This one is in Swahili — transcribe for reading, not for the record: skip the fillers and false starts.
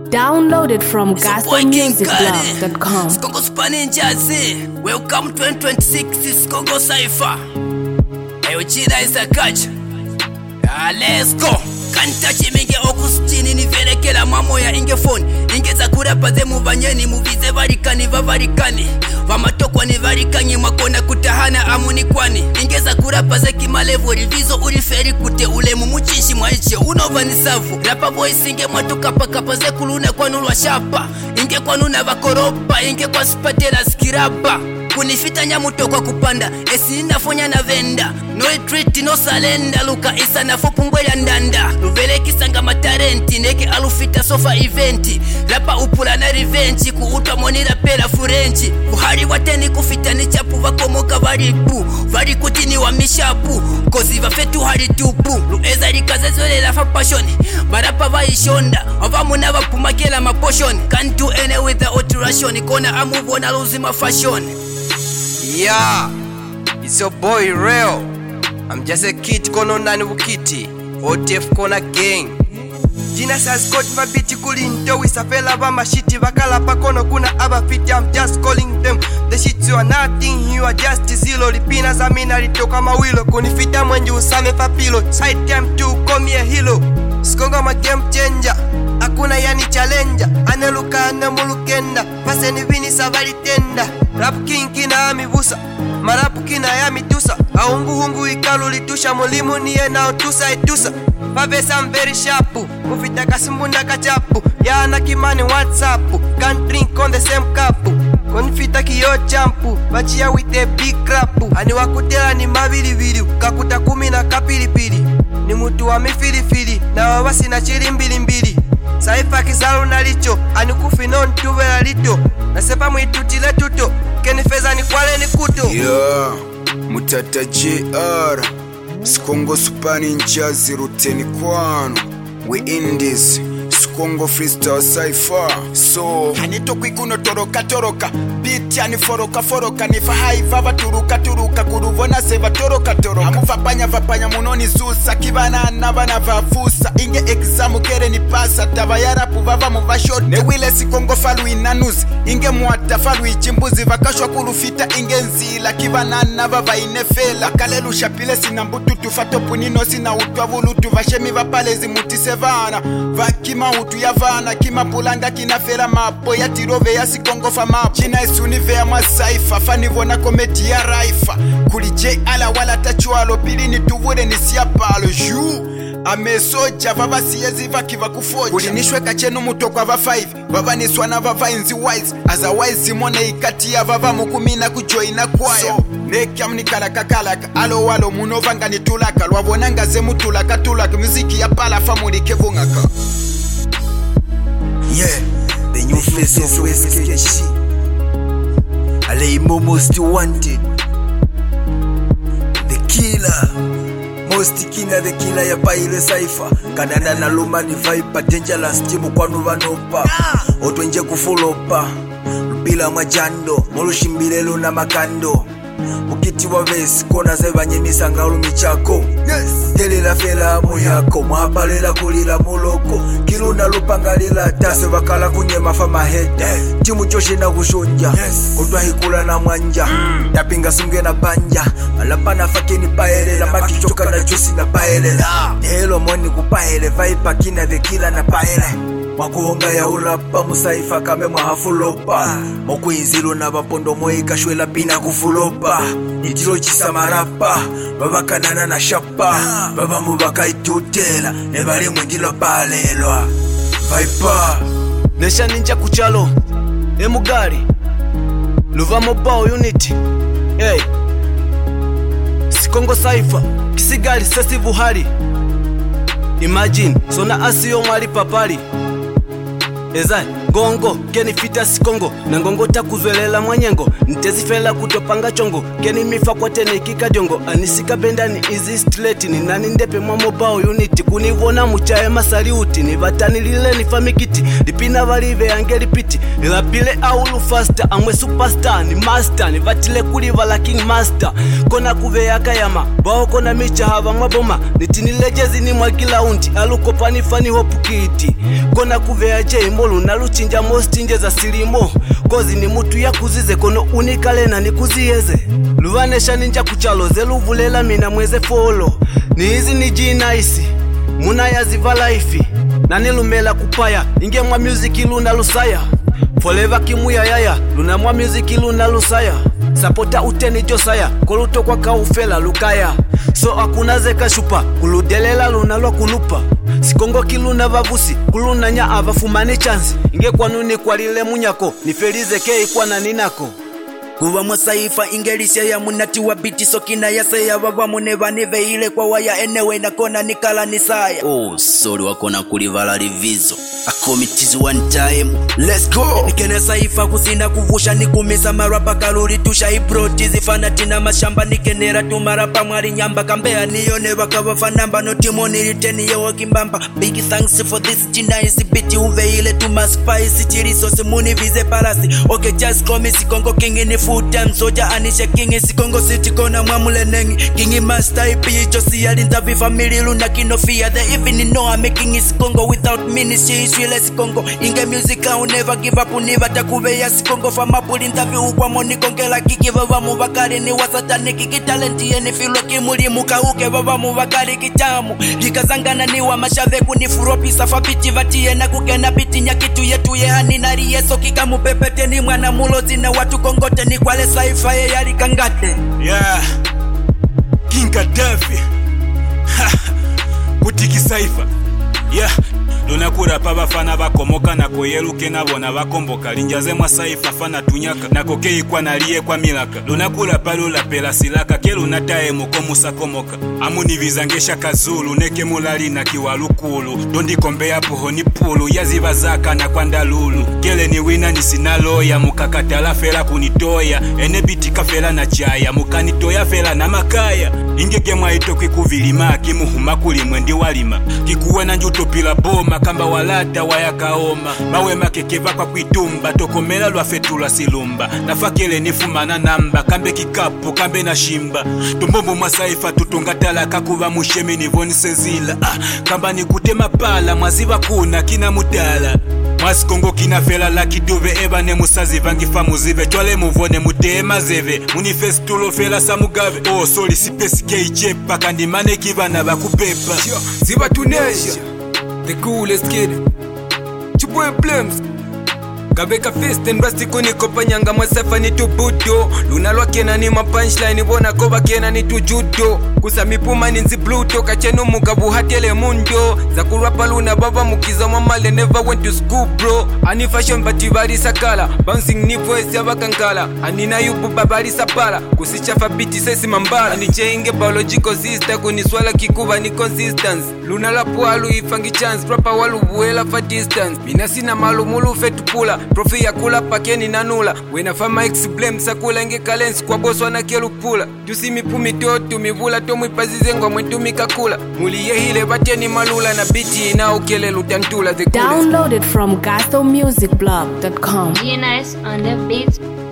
Downloaded from gospelmusicblog.com. Skongo Spanish Jazzy. Welcome 2026 Skongo Cypher. Ayo chida isa kacha. Let's go. Kantachi minge okustini niverekela mamo ya ingefoni. Ingeza kurapa ze muvanyeni muvize varikani vavarikani. Vamatokwa ni varikani makona kutahana amuni kwani. Ingeza kurapa ze kimalevo rivizo uriferi kute ule mumuchishi mwaiche unova ni safu. Rapa boy singe mwatoka paka ze kuluna kwa nulwa shapa. Inge kwa nuna vakoropa inge kwa spatela skirapa. Kunifita nyamuto kwa kupanda esi nafonya na venda. No retreat no salenda luka isa na fopungwe ya ndanda. Luvele kisanga matarenti neke alufita sofa eventi. Rapa upula na revenge kuutwa monira pela furenchi. Kuhari wateni kufita ni chapu vakomoka varipu. Varikutini wa mishapu kozi vafetu hari tupu. Lueza rikazezole la fa pashoni barapa vaishonda. Avamuna vapumakela maposhoni. Can't do any without ration. Kona amuvu na luzima fashion. Yeah, it's your boy Real. I'm just a kid kono nani wukiti OTF kona gang. Jina sa Scott vabiti kulinto wisapela ba mashiti vakala pakono kuna aba fiti. I'm just calling them the shit you are nothing, you are just zero. Lipina zamina litoka mawilo kunifita mwenji usame papilo. Side time to call me a hero. Skongo ma game changer. Akuna yani challenger. Aneluka anemulukenda. Paseni vini savari tenda. Rap king kina amivusa. Marapu kina yami tusa. Aungu hungu ikalu litusha. Mulimu niye na utusa etusa. Fabesa I'm very sharp. Mufita kasimbunda kachapu. Yana kimani whatsapp. Can't drink on the same cup. Konfita kiyo champu. Bachia with a big crap. Ani wakutela ni mavili vili. Kakuta 10 na kapilipili. Ni mutu wa mifilifili. Na wawasi na chiri mbili mbili. Saifa kizalu na licho. Anukufi non tuvela lito. Nasepa mwitutile tuto. Kenifeza ni kwale ni kuto. Yeah, Mutata JR Skongo Spanish Jazzy Ruteni kwano. We in this Skongo Freestyle Cypher. So hanito kwikuno toroka toroka. Beat yani foroka foroka. Nifa haiva turuka turuka. Kuruvona seva toroka toroka. Amu vapanya munoni susa. Kivana navana vafusa. Inge examu kere ni pasa. Tavayara puvava muvashot. Newile Skongo falu inanuzi. Inge muata falu ichimbuzi. Vakashwa kulufita inge nzila. Kivana navava inefela. Kalelu shapile sinambutu tufatopu nino sina utwavulutu. Vashemi vapalezi mutisevana. Vakima utu ya vana. Kima pulanga kinafela mapo. Ya tirove ya Skongo fa mapo. China isunive ya masaifa. Fanivona kometi ya raifa. Kuli J ala wala tachualo. Pili ni tuvure ni siapalo. Juu amesoja vava siyezi vakiva kufoja. Kulinishwe kachenu mutokwa va 5. Vava niswana vava inzi wise. Otherwise simone ikati ya vava mukumina kujoina kwaya. So neki amnikala kakalaka. Alo walo munovanga nitulaka. Lwavonanga zemu tulaka tulaka. Muziki ya pala famuli kevungaka. Yeah, the new face of SKC. Alei most wanted. The killer. Most killer, the killer ya paile Cypher. Kanana na luma ni viper. Dangerous timu kwa nuva nopa. Oto nje kufolopa. Lupila majando. Molushimbirelo na makando. Mukiti wa vesi kona zevanye misangalo michako. Telela fela muyako. Mwapalela kulila muloko. Kiluna lupangalila tase vakala kunyema fama head. Timu choshe na kushonja. Kutwa hikula na mwanja. Tapinga sunge na panja. Malapa na fakini paelela. Makichoka na jusi na paelela. Nehelo moni kupaele. Viper kina the killer na paele. Wakuhonga ya urapa musaifa kame mwahafulopa. Moku inzilu na vapondo moika shwela pina kufulopa. Nitilo chisa marapa. Baba kanana na shapa. Baba mubaka itutela. Nebali mwendilo palelwa. Viper Nesha ninja kuchalo Emugari Luva mobile unity. Hey Skongo Cypher Kisigari sesi vuhari. Imagine Sona asiyo mwari papari Ezai ngongo keni fita sikongo na ngongo takuzwelela mwanyengo ntezifela kutopanga chongo keni mifa kwa tene kikajongo anisika bendani easy straight ni nani ndepe mwa mobile unit kunivona muchaye masaliuti ni vatanilile ni famikiti lipina valive yange lipiti ilapile aulu faster amwe superstar ni master ni vatile kuliva la king master kona kuve yakayama bao kona micha hava mwaboma nitinilejezi ni mwagila undi aluko panifani hopu kiti kona kuve ya jembolu naluchinja mostinje za silimo kozi ni mutu ya kuzize kono unikalena ni kuzieze luvanesha ninja kuchaloze luvulela mina mweze folo ni hizi ni jina isi muna ya ziva laifi nani lumela kupaya inge mwa music luna lusaya forever kimuya yaya luna mwa music luna lusaya sapota uteni josaya koluto kwa kaufela lukaya so akunaze kashupa kuludelela luna lwa kunupa sikongo kiluna vavusi kulunanya avafumane chansi inge kwanuni kwa lile munyako nifelize kei kwa naninako kuva mwasaifa ingelisha ya munati wa biti sokina ya seya vava munevani veile kwa waya enewe na kona nikala nisaya sori wakona kulivala livizo akomitizi one time let's go nikene saifa kusina kuvusha nikumisa marapa kaluri tusha iprotizi fanatina mashamba nikenera tumarapa mwari nyamba kambea niyone vakavafanamba notimoni liteni yewa kimbamba big thanks for this jinaisi biti uveile tumaspice chirisosi munivize parasi okay just call me sikongo kingi ni full time soja anisha kingi sikongo city kona mwamule nengi kingi master ipi josi yalintavi family luna kinofia the even know I'm making is Congo without ministry Israel sikongo inge music I will never give up univa takuve ya sikongo fama puli interview kwa moni kongela kiki vava muvakari ni wasatani kiki talenti yeni filo kimuli mukauke vava muvakari kitamu kikazangana ni wa mashave kunifuropi safapiti vatie na kukena piti nyakitu yetu ye haninari yeso kikamupepete ni mwana mulozi na watu kongote ni kwale saifa ye yari kangate King Gaddafi kutiki saifa lunakura bafana bakomoka nako yeruke nabona bakomboka linjaze mwa saifa fana tunyaka nako keikwa naliye kwa milaka lunakura palula pela silaka kelu nataye mukomusa komoka amuni vizangesha kazulu neke mulali na kiwalukulu dondi kombe hapo honi pulu yaziba zaka na kwanda lulu kele ni wina ni sinaloya mukakatala fela kunitoya enebiti kafela na chaya mukanitoya fela na makaya ingege mwaito kwikuvilima kimuhuma kuli mwendi walima kikuwe na njuto pila boma kamba walata wayakaoma mawe makekeva kwa kuitumba tokomela lwa fetula silumba nafakele nifumana namba kambe kikapu kambe na shimba tumbombo mwasaifa tutungatala kakuva mushemi nivoni sezila kamba nikutema pala mwaziva kuna kina mutala mwasikongo kina fela la kiduve eba ne musazi vangifa muzive twale muvone mutema zeve munifestulo fela samugave soli sipesi keichepa kandi mane kivana bakupepa ziva tunesha the coolest kid Chiboy Blames Gabeka fist and rusty kuni kopa nyanga mwasafa ni tubudo Luna lwakena ni mapunchline bona koba kena ni tujudo Kusa mipuma ni nzi bluto kachenu mukabu hatele mundo Zakurapa luna baba mukiza mamale never went to school bro Ani fashion batibari sakala Bouncing ni voice ya bakankala Anina yubu babari sapala Kusichafa biti sesi mambala Ani cheinge biological sister kuniswala kikuba ni consistence Luna lapu alu ifangi chance Rapa walu buela fa distance Mina sina malu mulu fetu pula Profi ya kula pakeni nanula Wena fama x-blame sakula nge kalensi kwa boss wana kelu pula Tusi mipumi totu mivula tomu ipazize ngwa mwetu mikakula Muli yehile bateni malula na biti ina ukele lutantula. Downloaded from GastroMusicBlog.com. Nice on the beats.